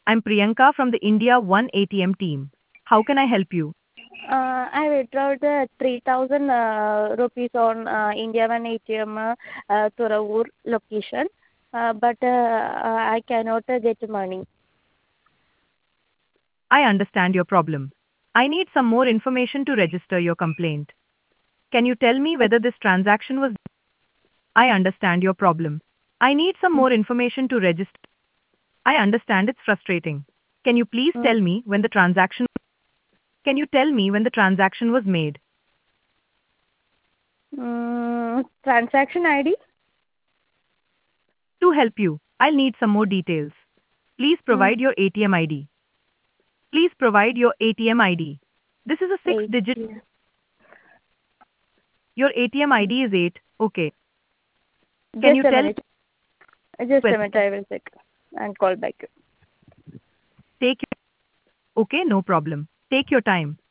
I'm Priyanka from the India One ATM team. How can I help you? I withdrew the 3,000 rupees on India One ATM Thoravur location, but I cannot get money. I understand your problem. I need some more information to register your complaint. Can you tell me whether this transaction was? I understand your problem. I need some more information to register. I understand it's frustrating. Can you please Mm, tell me when the transaction Can you tell me when the transaction was made? Transaction ID? To help you, I'll need some more details. Please Mm, provide your ATM ID. Please provide your ATM ID. This is a 6 8. digit. Yeah. Your ATM ID is 8. Okay. Can Just you a tell minute. Just a whether minute. I will check and call back. take Okay, no problem. Take your time.